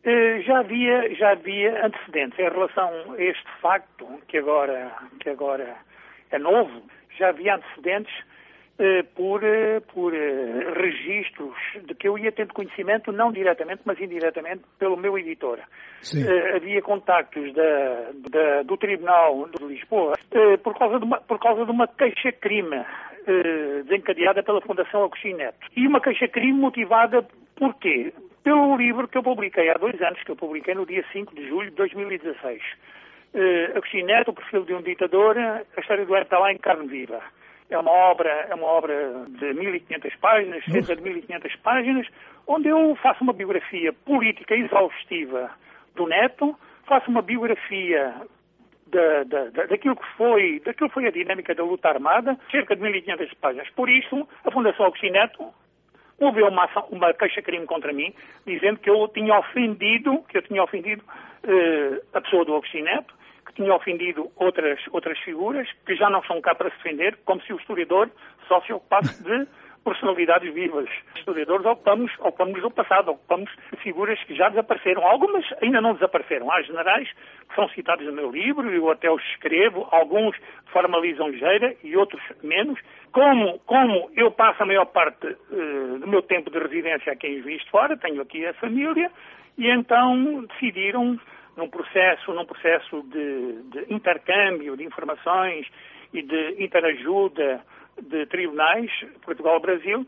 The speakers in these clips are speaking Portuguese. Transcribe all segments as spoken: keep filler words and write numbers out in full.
Uh, já havia, já havia antecedentes em relação a este facto, que agora, que agora é novo, já havia antecedentes uh, por, uh, por uh, registros de que eu ia tendo conhecimento, não diretamente, mas indiretamente, pelo meu editor. Uh, havia contactos da, da, do Tribunal de Lisboa uh, por causa de uma, por causa de uma queixa-crime uh, desencadeada pela Fundação Agostinho Neto. E uma queixa-crime motivada por quê? Pelo livro que eu publiquei há dois anos, que eu publiquei no dia cinco de julho de dois mil e dezasseis. Uh, Agostinho Neto, o perfil de um ditador, a história do está lá em carne viva. É uma obra, é uma obra de mil e quinhentas páginas, cerca de mil e quinhentas páginas, onde eu faço uma biografia política exaustiva do Neto, faço uma biografia da, da, da, daquilo que foi, daquilo que foi a dinâmica da luta armada, cerca de mil e quinhentas páginas. Por isso, a Fundação Agostinho Neto houve uma, ação, uma queixa-crime contra mim, dizendo que eu tinha ofendido, que eu tinha ofendido uh, a pessoa do Agostinho Neto, que tinha ofendido outras, outras figuras, que já não são cá para se defender, como se o historiador só se ocupasse de personalidades vivas. Os historiadores ocupamos, ocupamos do passado, ocupamos figuras que já desapareceram. Algumas ainda não desapareceram. Há generais que são citados no meu livro, eu até os escrevo, alguns de forma lisonjeira e outros menos. Como, como eu passo a maior parte uh, do meu tempo de residência aqui em Juiz de Fora, tenho aqui a família, e então decidiram, num processo, num processo de, de intercâmbio de informações e de interajuda de tribunais, Portugal-Brasil,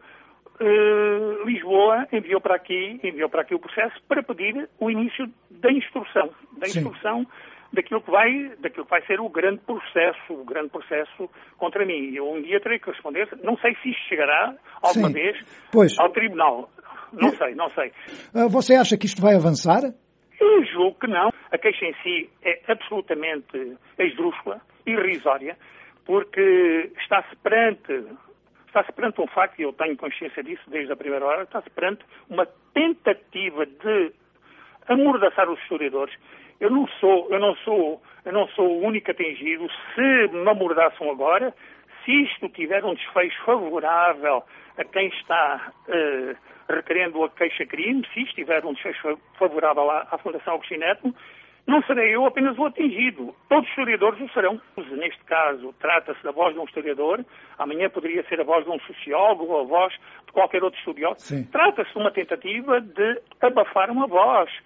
uh, Lisboa enviou para aqui, enviou para aqui o processo para pedir o início da instrução, da instrução daquilo que vai, daquilo que vai ser o grande processo, o grande processo contra mim. Eu um dia terei que responder, não sei se isto chegará alguma Sim. vez pois. ao tribunal. Não eu... sei, não sei. Você acha que isto vai avançar? Eu julgo que não. A queixa em si é absolutamente esdrúxula, irrisória, porque está-se perante, está-se perante um facto, e eu tenho consciência disso desde a primeira hora, está-se perante uma tentativa de amordaçar os historiadores. Eu não sou, eu não sou, eu não sou o único atingido. Se me amordaçam agora, se isto tiver um desfecho favorável a quem está uh, requerendo a queixa-crime, se isto tiver um desfecho favorável à, à Fundação Agostinho Neto, não serei eu apenas o atingido. Todos os historiadores o serão. Neste caso, trata-se da voz de um historiador. Amanhã poderia ser a voz de um sociólogo ou a voz de qualquer outro estudioso. Trata-se de uma tentativa de abafar uma voz.